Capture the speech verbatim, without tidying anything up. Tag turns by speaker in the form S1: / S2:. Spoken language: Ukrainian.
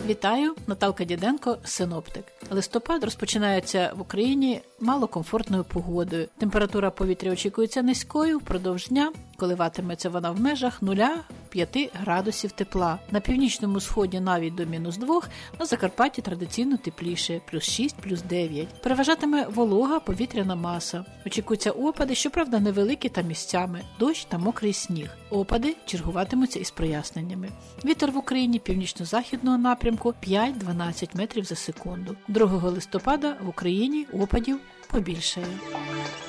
S1: Вітаю, Наталка Діденко, синоптик. Листопад розпочинається в Україні малокомфортною погодою. Температура повітря очікується низькою, впродовж дня коливатиметься вона в межах нуля-п'яти градусів тепла. На північному сході навіть до мінус двох, на Закарпатті традиційно тепліше, плюс шість, плюс дев'ять. Переважатиме волога повітряна маса. Очікуються опади, щоправда невеликі та місцями, дощ та мокрий сніг. Опади чергуватимуться із проясненнями. Вітер в Україні північно-західного напрямку п'ять-дванадцять метрів за секунду. другого листопада в Україні опадів побільшає.